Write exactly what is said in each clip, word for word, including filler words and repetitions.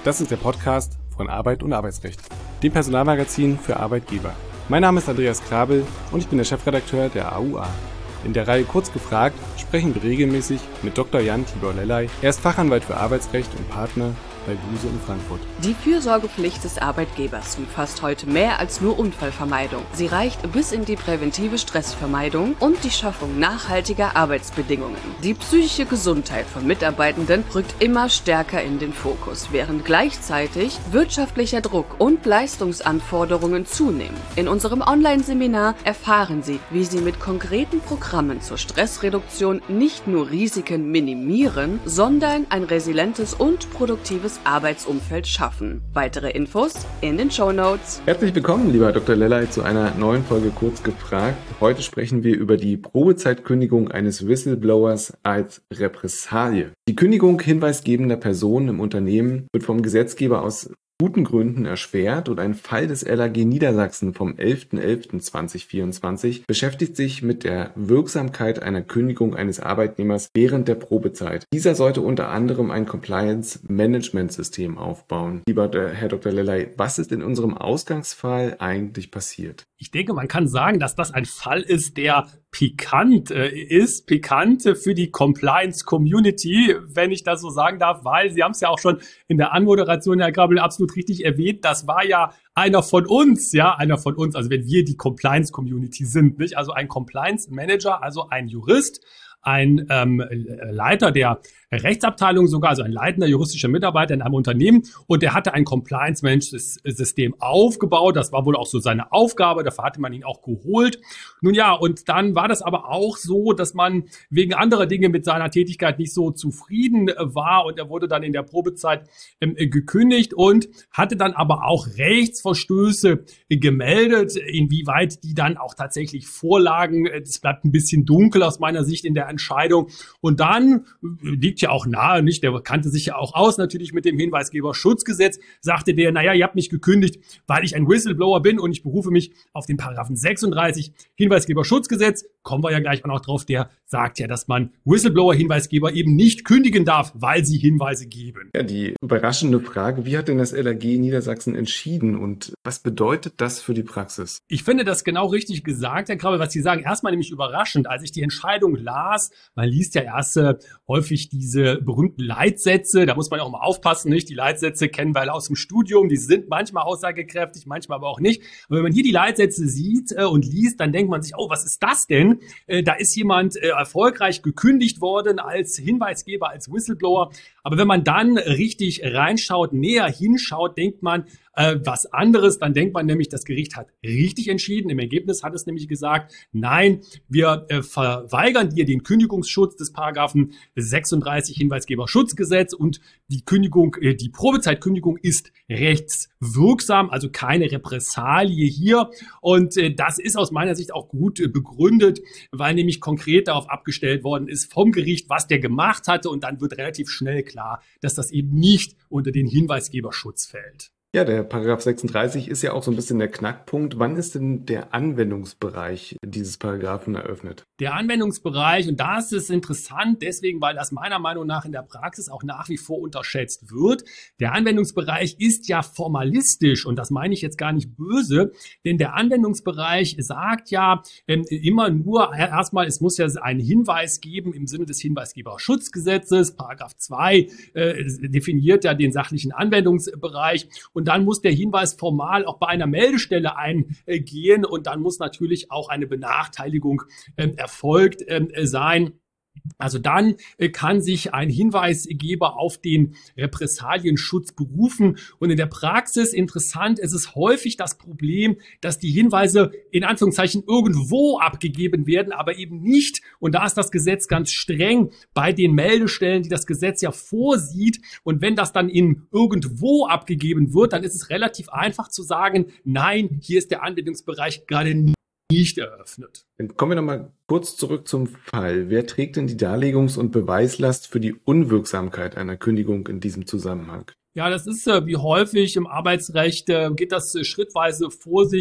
Das ist der Podcast von Arbeit und Arbeitsrecht, dem Personalmagazin für Arbeitgeber. Mein Name ist Andreas Krabel und ich bin der Chefredakteur der A U A. In der Reihe Kurz gefragt sprechen wir regelmäßig mit Doktor Jan Tibor Lellay. Er ist Fachanwalt für Arbeitsrecht und Partner bei Buse in Frankfurt. Die Fürsorgepflicht des Arbeitgebers umfasst heute mehr als nur Unfallvermeidung. Sie reicht bis in die präventive Stressvermeidung und die Schaffung nachhaltiger Arbeitsbedingungen. Die psychische Gesundheit von Mitarbeitenden rückt immer stärker in den Fokus, während gleichzeitig wirtschaftlicher Druck und Leistungsanforderungen zunehmen. In unserem Online-Seminar erfahren Sie, wie Sie mit konkreten Programmen zur Stressreduktion nicht nur Risiken minimieren, sondern ein resilientes und produktives Arbeitsumfeld schaffen. Weitere Infos in den Shownotes. Herzlich willkommen, lieber Doktor Lellay, zu einer neuen Folge Kurz gefragt. Heute sprechen wir über die Probezeitkündigung eines Whistleblowers als Repressalie. Die Kündigung hinweisgebender Personen im Unternehmen wird vom Gesetzgeber aus guten Gründen erschwert und ein Fall des L A G Niedersachsen vom elfter elfter zweitausendvierundzwanzig beschäftigt sich mit der Wirksamkeit einer Kündigung eines Arbeitnehmers während der Probezeit. Dieser sollte unter anderem ein Compliance-Management-System aufbauen. Lieber Herr Doktor Lellay, was ist in unserem Ausgangsfall eigentlich passiert? Ich denke, man kann sagen, dass das ein Fall ist, der pikant äh, ist, pikant für die Compliance-Community, wenn ich das so sagen darf, weil Sie haben es ja auch schon in der Anmoderation, Herr Krabel, absolut richtig erwähnt, das war ja einer von uns, ja, einer von uns, also wenn wir die Compliance-Community sind, nicht? Also ein Compliance-Manager, also ein Jurist, ein ähm, Leiter der Rechtsabteilung sogar, also ein leitender juristischer Mitarbeiter in einem Unternehmen, und der hatte ein Compliance-Management-System aufgebaut. Das war wohl auch so seine Aufgabe, dafür hatte man ihn auch geholt. Nun ja, und dann war das aber auch so, dass man wegen anderer Dinge mit seiner Tätigkeit nicht so zufrieden war, und er wurde dann in der Probezeit ähm, gekündigt und hatte dann aber auch Rechtsverstöße gemeldet. Inwieweit die dann auch tatsächlich vorlagen, das bleibt ein bisschen dunkel aus meiner Sicht in der Entscheidung. Und dann liegt ja auch nahe, nicht? Der kannte sich ja auch aus, natürlich mit dem Hinweisgeberschutzgesetz, sagte der, naja, ihr habt mich gekündigt, weil ich ein Whistleblower bin und ich berufe mich auf den Paragraphen sechsunddreißig Hinweisgeberschutzgesetz. Kommen wir ja gleich auch noch drauf, der sagt ja, dass man Whistleblower-Hinweisgeber eben nicht kündigen darf, weil sie Hinweise geben. Ja, die überraschende Frage, wie hat denn das L A G Niedersachsen entschieden und was bedeutet das für die Praxis? Ich finde das genau richtig gesagt, Herr Krabbe, was Sie sagen. Erstmal nämlich überraschend, als ich die Entscheidung las, man liest ja erst äh, häufig diese berühmten Leitsätze, da muss man auch mal aufpassen, nicht? Die Leitsätze kennen wir alle aus dem Studium, die sind manchmal aussagekräftig, manchmal aber auch nicht. Aber wenn man hier die Leitsätze sieht äh, und liest, dann denkt man sich, oh, was ist das denn? Äh, da ist jemand äh, erfolgreich gekündigt worden als Hinweisgeber, als Whistleblower. Aber wenn man dann richtig reinschaut, näher hinschaut, denkt man äh, was anderes. Dann denkt man nämlich, das Gericht hat richtig entschieden. Im Ergebnis hat es nämlich gesagt, nein, wir äh, verweigern dir den Kündigungsschutz des Paragraphen sechsunddreißig Hinweisgeberschutzgesetz, und die Kündigung, äh, die Probezeitkündigung ist rechtswirksam, also keine Repressalie hier. Und äh, das ist aus meiner Sicht auch gut äh, begründet, weil nämlich konkret darauf abgestellt worden ist vom Gericht, was der gemacht hatte, und dann wird relativ schnell klar, dass das eben nicht unter den Hinweisgeberschutz fällt. Ja, der Paragraph sechsunddreißig ist ja auch so ein bisschen der Knackpunkt. Wann ist denn der Anwendungsbereich dieses Paragraphen eröffnet? Der Anwendungsbereich, und das ist interessant, deswegen, weil das meiner Meinung nach in der Praxis auch nach wie vor unterschätzt wird. Der Anwendungsbereich ist ja formalistisch, und das meine ich jetzt gar nicht böse, denn der Anwendungsbereich sagt ja ähm, immer nur, erstmal, es muss ja einen Hinweis geben im Sinne des Hinweisgeberschutzgesetzes. Paragraph zwei äh, definiert ja den sachlichen Anwendungsbereich. Und dann muss der Hinweis formal auch bei einer Meldestelle eingehen, und dann muss natürlich auch eine Benachteiligung ähm, erfolgt ähm, sein. Also dann äh, kann sich ein Hinweisgeber auf den Repressalienschutz berufen. Und in der Praxis, interessant, es ist häufig das Problem, dass die Hinweise in Anführungszeichen irgendwo abgegeben werden, aber eben nicht. Und da ist das Gesetz ganz streng bei den Meldestellen, die das Gesetz ja vorsieht. Und wenn das dann in irgendwo abgegeben wird, dann ist es relativ einfach zu sagen, nein, hier ist der Anwendungsbereich gerade nicht nicht eröffnet. Dann kommen wir nochmal kurz zurück zum Fall. Wer trägt denn die Darlegungs- und Beweislast für die Unwirksamkeit einer Kündigung in diesem Zusammenhang? Ja, das ist äh, wie häufig im Arbeitsrecht, äh, geht das äh, schrittweise vor sich.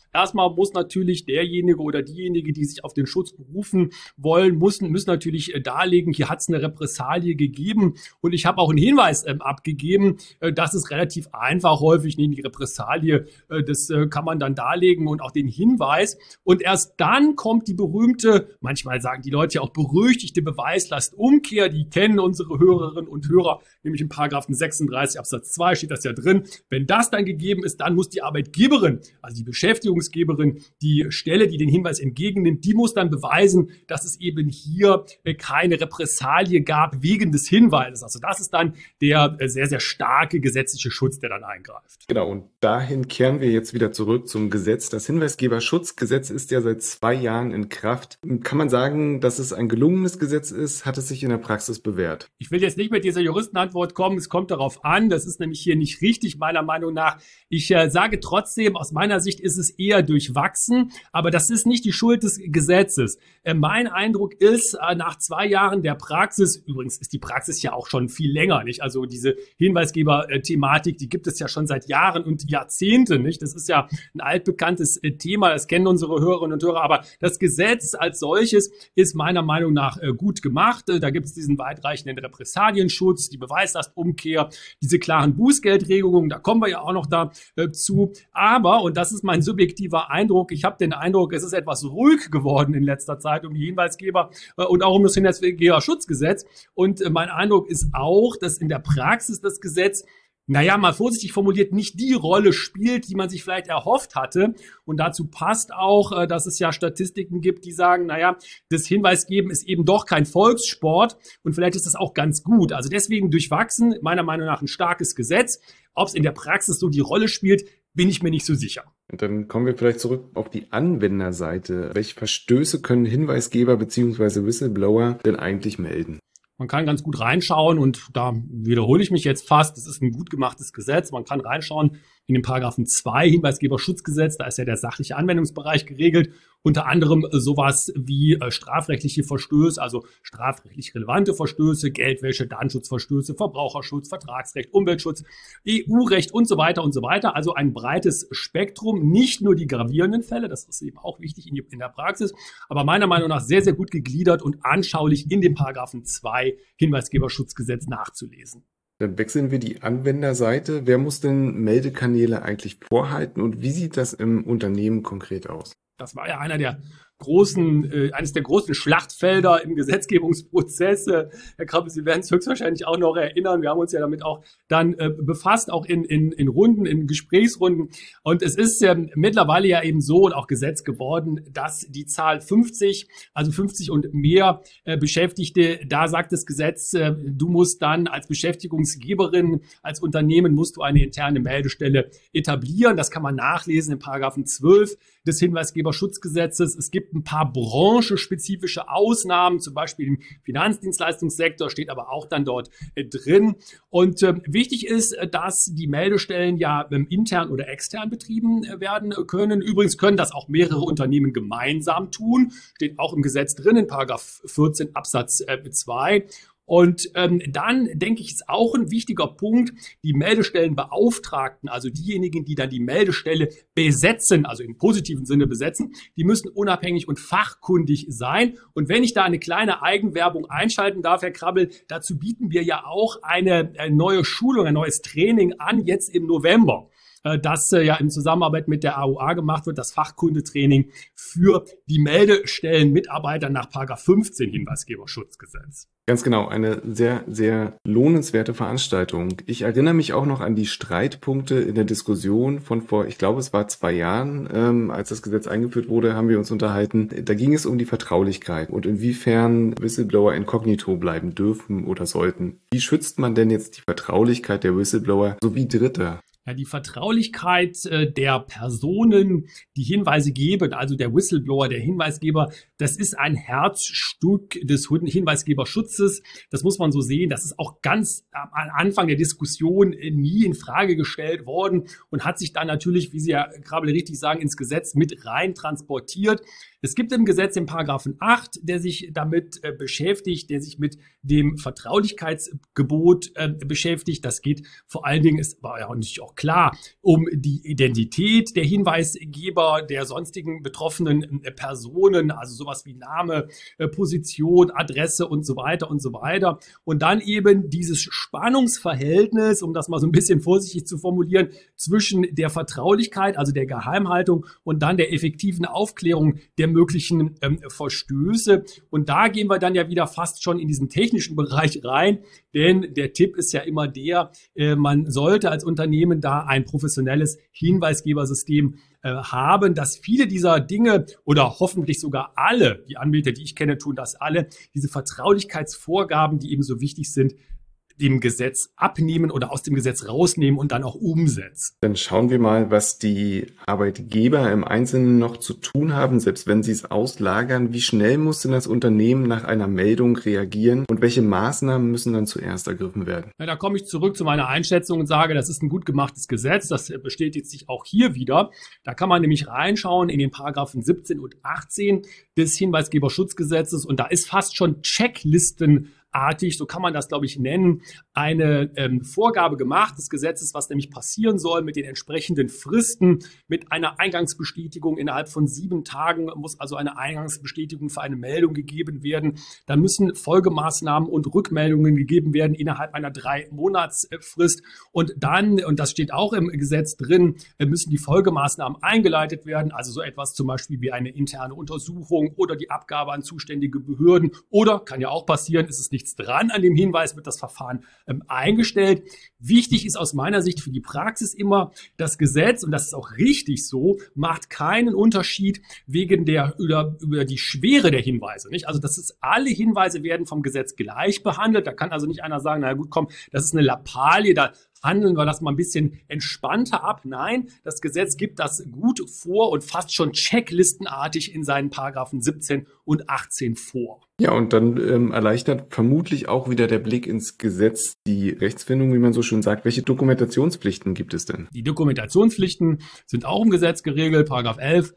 Erstmal muss natürlich derjenige oder diejenige, die sich auf den Schutz berufen wollen, müssen, müssen natürlich äh, darlegen, hier hat es eine Repressalie gegeben. Und ich habe auch einen Hinweis ähm, abgegeben. Äh, das ist relativ einfach häufig. Nee, die Repressalie, äh, das äh, kann man dann darlegen und auch den Hinweis. Und erst dann kommt die berühmte, manchmal sagen die Leute ja auch berüchtigte Beweislastumkehr. Die kennen unsere Hörerinnen und Hörer, nämlich im Paragraphen sechsunddreißig Absatz zwei steht das ja drin. Wenn das dann gegeben ist, dann muss die Arbeitgeberin, also die Beschäftigungsgeberin, die Stelle, die den Hinweis entgegennimmt, die muss dann beweisen, dass es eben hier keine Repressalie gab wegen des Hinweises. Also das ist dann der sehr, sehr starke gesetzliche Schutz, der dann eingreift. Genau, und dahin kehren wir jetzt wieder zurück zum Gesetz. Das Hinweisgeberschutzgesetz ist ja seit zwei Jahren in Kraft. Kann man sagen, dass es ein gelungenes Gesetz ist? Hat es sich in der Praxis bewährt? Ich will jetzt nicht mit dieser Juristenantwort kommen. Es kommt darauf an. Das ist nämlich hier nicht richtig, meiner Meinung nach. Ich äh, sage trotzdem, aus meiner Sicht ist es eher durchwachsen. Aber das ist nicht die Schuld des Gesetzes. Äh, mein Eindruck ist, äh, nach zwei Jahren der Praxis, übrigens ist die Praxis ja auch schon viel länger, nicht? Also diese Hinweisgeber-Thematik, die gibt es ja schon seit Jahren und Jahrzehnten, nicht? Das ist ja ein altbekanntes äh, Thema. Das kennen unsere Hörerinnen und Hörer. Aber das Gesetz als solches ist meiner Meinung nach äh, gut gemacht. Äh, da gibt es diesen weitreichenden Repressalienschutz, die Beweislastumkehr, diese klaren Bußgeldregelungen, da kommen wir ja auch noch dazu. Aber, und das ist mein subjektiver Eindruck, ich habe den Eindruck, es ist etwas ruhig geworden in letzter Zeit um die Hinweisgeber äh, und auch um das Hinweisgeberschutzgesetz. Und äh, mein Eindruck ist auch, dass in der Praxis das Gesetz, naja, mal vorsichtig formuliert, nicht die Rolle spielt, die man sich vielleicht erhofft hatte. Und dazu passt auch, dass es ja Statistiken gibt, die sagen, naja, das Hinweisgeben ist eben doch kein Volkssport und vielleicht ist das auch ganz gut. Also deswegen durchwachsen, meiner Meinung nach ein starkes Gesetz. Ob es in der Praxis so die Rolle spielt, bin ich mir nicht so sicher. Und dann kommen wir vielleicht zurück auf die Anwenderseite. Welche Verstöße können Hinweisgeber bzw. Whistleblower denn eigentlich melden? Man kann ganz gut reinschauen und da wiederhole ich mich jetzt fast, das ist ein gut gemachtes Gesetz. Man kann reinschauen in den Paragraphen zwei Hinweisgeberschutzgesetz, da ist ja der sachliche Anwendungsbereich geregelt. Unter anderem sowas wie äh, strafrechtliche Verstöße, also strafrechtlich relevante Verstöße, Geldwäsche, Datenschutzverstöße, Verbraucherschutz, Vertragsrecht, Umweltschutz, E U-Recht und so weiter und so weiter. Also ein breites Spektrum, nicht nur die gravierenden Fälle, das ist eben auch wichtig in, die, in der Praxis, aber meiner Meinung nach sehr, sehr gut gegliedert und anschaulich in dem Paragraphen zwei Hinweisgeberschutzgesetz nachzulesen. Dann wechseln wir die Anwenderseite. Wer muss denn Meldekanäle eigentlich vorhalten und wie sieht das im Unternehmen konkret aus? Das war ja einer der großen, äh, eines der großen Schlachtfelder im Gesetzgebungsprozess. Äh, Herr Krabbel, Sie werden es höchstwahrscheinlich auch noch erinnern. Wir haben uns ja damit auch dann äh, befasst, auch in, in, in Runden, in Gesprächsrunden. Und es ist äh, mittlerweile ja eben so und auch Gesetz geworden, dass die Zahl fünfzig, also fünfzig und mehr äh, Beschäftigte, da sagt das Gesetz, äh, du musst dann als Beschäftigungsgeberin, als Unternehmen musst du eine interne Meldestelle etablieren. Das kann man nachlesen in Paragraphen zwölf des Hinweisgeberschutzgesetzes. Es gibt ein paar branchenspezifische Ausnahmen, zum Beispiel im Finanzdienstleistungssektor, steht aber auch dann dort äh, drin. Und äh, wichtig ist, dass die Meldestellen ja ähm, intern oder extern betrieben äh, werden können. Übrigens können das auch mehrere Unternehmen gemeinsam tun, steht auch im Gesetz drin, in Paragraph vierzehn Absatz zwei. Und ähm, dann denke ich, ist auch ein wichtiger Punkt, die Meldestellenbeauftragten, also diejenigen, die dann die Meldestelle besetzen, also im positiven Sinne besetzen, die müssen unabhängig und fachkundig sein. Und wenn ich da eine kleine Eigenwerbung einschalten darf, Herr Krabbel, dazu bieten wir ja auch eine, eine neue Schulung, ein neues Training an, jetzt im November, das ja in Zusammenarbeit mit der A U A gemacht wird, das Fachkundetraining für die Meldestellenmitarbeiter nach Paragraph fünfzehn Hinweisgeberschutzgesetz. Ganz genau, eine sehr, sehr lohnenswerte Veranstaltung. Ich erinnere mich auch noch an die Streitpunkte in der Diskussion von vor, ich glaube, es war zwei Jahren, ähm, als das Gesetz eingeführt wurde, haben wir uns unterhalten. Da ging es um die Vertraulichkeit und inwiefern Whistleblower inkognito bleiben dürfen oder sollten. Wie schützt man denn jetzt die Vertraulichkeit der Whistleblower sowie Dritter? Ja, die Vertraulichkeit äh, der Personen, die Hinweise geben, also der Whistleblower, der Hinweisgeber, das ist ein Herzstück des Hinweisgeberschutzes. Das muss man so sehen. Das ist auch ganz am Anfang der Diskussion äh, nie in Frage gestellt worden und hat sich dann natürlich, wie Sie, Herr Krabbel, richtig sagen, ins Gesetz mit rein transportiert. Es gibt im Gesetz den Paragraphen acht, der sich damit äh, beschäftigt, der sich mit dem Vertraulichkeitsgebot äh, beschäftigt. Das geht vor allen Dingen, ist aber ja natürlich auch klar, um die Identität der Hinweisgeber, der sonstigen betroffenen äh, Personen, also sowas wie Name, äh, Position, Adresse und so weiter und so weiter. Und dann eben dieses Spannungsverhältnis, um das mal so ein bisschen vorsichtig zu formulieren, zwischen der Vertraulichkeit, also der Geheimhaltung und dann der effektiven Aufklärung der möglichen ähm, Verstöße. Und da gehen wir dann ja wieder fast schon in diesen technischen Bereich rein, denn der Tipp ist ja immer der, äh, man sollte als Unternehmen da ein professionelles Hinweisgebersystem äh, haben, dass viele dieser Dinge oder hoffentlich sogar alle, die Anbieter, die ich kenne, tun das alle, diese Vertraulichkeitsvorgaben, die eben so wichtig sind, dem Gesetz abnehmen oder aus dem Gesetz rausnehmen und dann auch umsetzen. Dann schauen wir mal, was die Arbeitgeber im Einzelnen noch zu tun haben, selbst wenn sie es auslagern. Wie schnell muss denn das Unternehmen nach einer Meldung reagieren und welche Maßnahmen müssen dann zuerst ergriffen werden? Ja, da komme ich zurück zu meiner Einschätzung und sage, das ist ein gut gemachtes Gesetz. Das bestätigt sich auch hier wieder. Da kann man nämlich reinschauen in den Paragraphen siebzehn und achtzehn des Hinweisgeberschutzgesetzes und da ist fast schon Checklisten artig, so kann man das, glaube ich, nennen, eine ähm, Vorgabe gemacht des Gesetzes, was nämlich passieren soll mit den entsprechenden Fristen, mit einer Eingangsbestätigung innerhalb von sieben Tagen muss also eine Eingangsbestätigung für eine Meldung gegeben werden. Dann müssen Folgemaßnahmen und Rückmeldungen gegeben werden innerhalb einer drei Monatsfrist und dann, und das steht auch im Gesetz drin, müssen die Folgemaßnahmen eingeleitet werden, also so etwas zum Beispiel wie eine interne Untersuchung oder die Abgabe an zuständige Behörden oder, kann ja auch passieren, ist es nicht nichts dran an dem Hinweis, wird das Verfahren ähm, eingestellt. Wichtig ist aus meiner Sicht für die Praxis immer, das Gesetz, und das ist auch richtig so, macht keinen Unterschied wegen der, über, über die Schwere der Hinweise. Nicht? Also das ist, alle Hinweise werden vom Gesetz gleich behandelt. Da kann also nicht einer sagen, na gut, komm, das ist eine Lappalie, da handeln wir das mal ein bisschen entspannter ab. Nein, das Gesetz gibt das gut vor und fast schon checklistenartig in seinen Paragraphen siebzehn und achtzehn vor. Ja, und dann ähm, erleichtert vermutlich auch wieder der Blick ins Gesetz die Rechtsfindung, wie man so schön sagt. Welche Dokumentationspflichten gibt es denn? Die Dokumentationspflichten sind auch im Gesetz geregelt, Paragraph elf.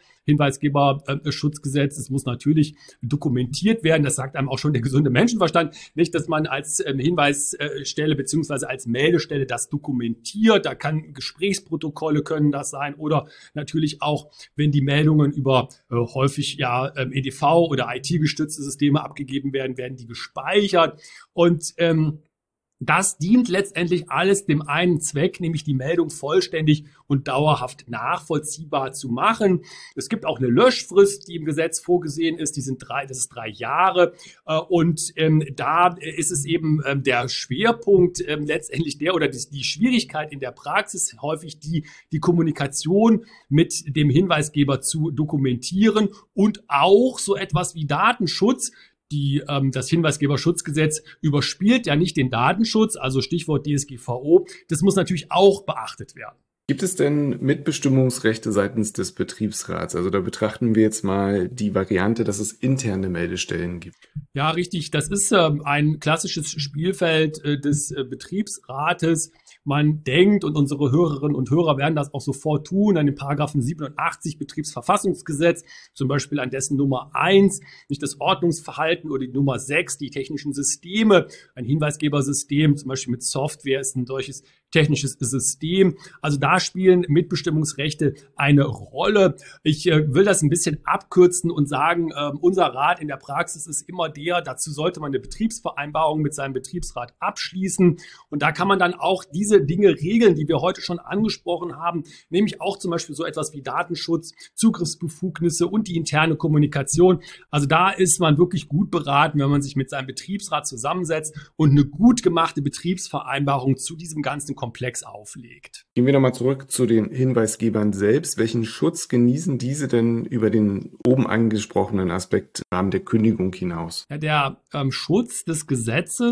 Hinweisgeberschutzgesetz. Es muss natürlich dokumentiert werden. Das sagt einem auch schon der gesunde Menschenverstand. Nicht, dass man als ähm, Hinweisstelle beziehungsweise als Meldestelle das dokumentiert. Da kann Gesprächsprotokolle können das sein oder natürlich auch, wenn die Meldungen über äh, häufig ja ähm, E D V oder I T-gestützte Systeme abgegeben werden, werden die gespeichert. Und ähm, das dient letztendlich alles dem einen Zweck, nämlich die Meldung vollständig und dauerhaft nachvollziehbar zu machen. Es gibt auch eine Löschfrist, die im Gesetz vorgesehen ist. Die sind drei, das ist drei Jahre. Und ähm, da ist es eben ähm, der Schwerpunkt ähm, letztendlich der oder die, die Schwierigkeit in der Praxis häufig die, die Kommunikation mit dem Hinweisgeber zu dokumentieren und auch so etwas wie Datenschutz. Die, ähm, das Hinweisgeberschutzgesetz überspielt ja nicht den Datenschutz, also Stichwort D S G V O. Das muss natürlich auch beachtet werden. Gibt es denn Mitbestimmungsrechte seitens des Betriebsrats? Also da betrachten wir jetzt mal die Variante, dass es interne Meldestellen gibt. Ja, richtig. Das ist äh, ein klassisches Spielfeld äh, des äh, Betriebsrates. Man denkt, und unsere Hörerinnen und Hörer werden das auch sofort tun, an den Paragraphen siebenundachtzig Betriebsverfassungsgesetz, zum Beispiel an dessen Nummer eins, nicht das Ordnungsverhalten, oder die Nummer sechs, die technischen Systeme. Ein Hinweisgebersystem, zum Beispiel mit Software, ist ein solches technisches System. Also da spielen Mitbestimmungsrechte eine Rolle. Ich äh, will das ein bisschen abkürzen und sagen, äh, unser Rat in der Praxis ist immer der, dazu sollte man eine Betriebsvereinbarung mit seinem Betriebsrat abschließen. Und da kann man dann auch diese Dinge regeln, die wir heute schon angesprochen haben, nämlich auch zum Beispiel so etwas wie Datenschutz, Zugriffsbefugnisse und die interne Kommunikation. Also da ist man wirklich gut beraten, wenn man sich mit seinem Betriebsrat zusammensetzt und eine gut gemachte Betriebsvereinbarung zu diesem ganzen Komplex auflegt. Gehen wir nochmal zurück zu den Hinweisgebern selbst. Welchen Schutz genießen diese denn über den oben angesprochenen Aspekt im Rahmen der Kündigung hinaus? Ja, der ähm, Schutz des Gesetzes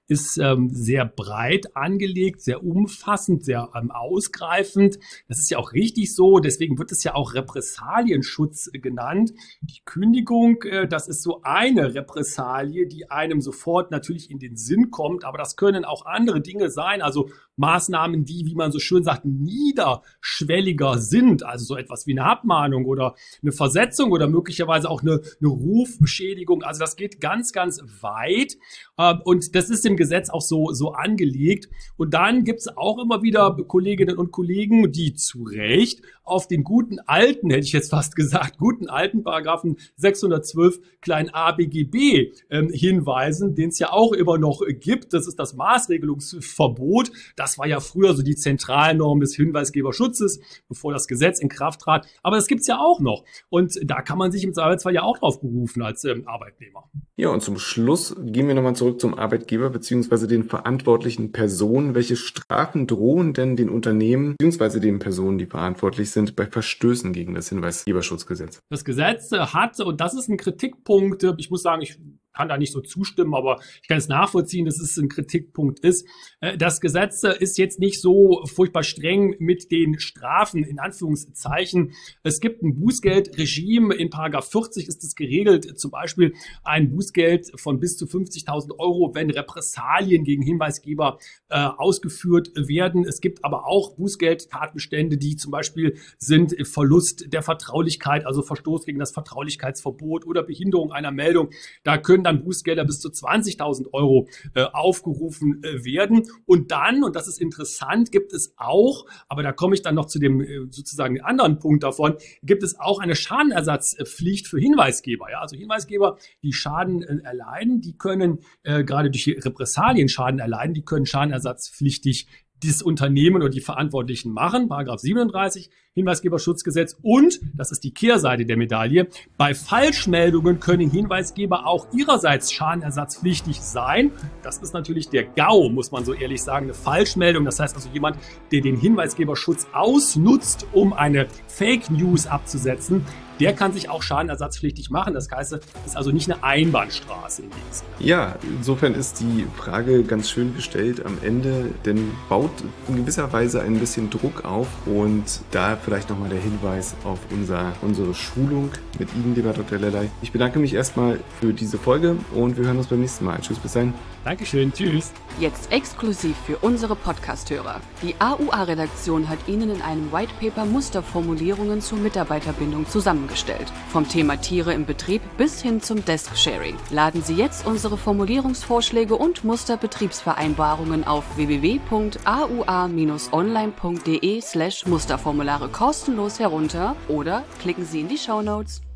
ist ähm, sehr breit angelegt, sehr umfassend, sehr ähm, ausgreifend. Das ist ja auch richtig so, deswegen wird es ja auch Repressalienschutz genannt. Die Kündigung, äh, das ist so eine Repressalie, die einem sofort natürlich in den Sinn kommt, aber das können auch andere Dinge sein, also Maßnahmen, die, wie man so schön sagt, niederschwelliger sind, also so etwas wie eine Abmahnung oder eine Versetzung oder möglicherweise auch eine, eine Rufschädigung. Also das geht ganz, ganz weit und das ist im Gesetz auch so, so angelegt. Und dann gibt es auch immer wieder Kolleginnen und Kollegen, die zu Recht auf den guten alten, hätte ich jetzt fast gesagt, guten alten Paragraphen sechshundertzwölf klein a B G B ähm, hinweisen, den es ja auch immer noch gibt. Das ist das Maßregelungsverbot. Das war ja früher so die Zentralnorm des Hinweisgeberschutzes, bevor das Gesetz in Kraft trat. Aber das gibt's ja auch noch. Und da kann man sich im Zweifelsfall ja auch drauf berufen als ähm, Arbeitnehmer. Ja, und zum Schluss gehen wir nochmal zurück zum Arbeitgeber bzw. den verantwortlichen Personen. Welche Strafen drohen denn den Unternehmen bzw. den Personen, die verantwortlich sind, bei Verstößen gegen das Hinweisgeberschutzgesetz? Das Gesetz hat, und das ist ein Kritikpunkt, ich muss sagen, ich kann da nicht so zustimmen, aber ich kann es nachvollziehen, dass es ein Kritikpunkt ist. Das Gesetz ist jetzt nicht so furchtbar streng mit den Strafen, in Anführungszeichen. Es gibt ein Bußgeldregime, in Paragraph vierzig ist es geregelt, zum Beispiel ein Bußgeld von bis zu fünfzigtausend Euro, wenn Repressalien gegen Hinweisgeber äh, ausgeführt werden. Es gibt aber auch Bußgeldtatbestände, die zum Beispiel sind Verlust der Vertraulichkeit, also Verstoß gegen das Vertraulichkeitsverbot oder Behinderung einer Meldung. Da können dann Bußgelder bis zu zwanzigtausend Euro äh, aufgerufen äh, werden. Und dann, und das ist interessant, gibt es auch, aber da komme ich dann noch zu dem äh, sozusagen anderen Punkt davon, gibt es auch eine Schadenersatzpflicht für Hinweisgeber. Ja? Also Hinweisgeber, die Schaden äh, erleiden, die können äh, gerade durch Repressalien Schaden erleiden, die können schadenersatzpflichtig das Unternehmen oder die Verantwortlichen machen, Paragraph siebenunddreißig Hinweisgeberschutzgesetz. Und, das ist die Kehrseite der Medaille, bei Falschmeldungen können Hinweisgeber auch ihrerseits schadenersatzpflichtig sein. Das ist natürlich der GAU, muss man so ehrlich sagen, eine Falschmeldung. Das heißt also jemand, der den Hinweisgeberschutz ausnutzt, um eine Fake News abzusetzen, der kann sich auch schadenersatzpflichtig machen. Das heißt, es ist also nicht eine Einbahnstraße in dem Sinne. Ja, insofern ist die Frage ganz schön gestellt am Ende, denn baut in gewisser Weise ein bisschen Druck auf und da vielleicht nochmal der Hinweis auf unser, unsere Schulung mit Ihnen, lieber Doktor Lellay. Ich bedanke mich erstmal für diese Folge und wir hören uns beim nächsten Mal. Tschüss, bis dahin. Dankeschön, tschüss. Jetzt exklusiv für unsere Podcast-Hörer. Die A U A-Redaktion hat Ihnen in einem White Paper Musterformulierungen zur Mitarbeiterbindung zusammengestellt. Vom Thema Tiere im Betrieb bis hin zum Desk-Sharing. Laden Sie jetzt unsere Formulierungsvorschläge und Musterbetriebsvereinbarungen auf w w w punkt a u a bindestrich online punkt de slash Musterformulare kostenlos herunter oder klicken Sie in die Shownotes.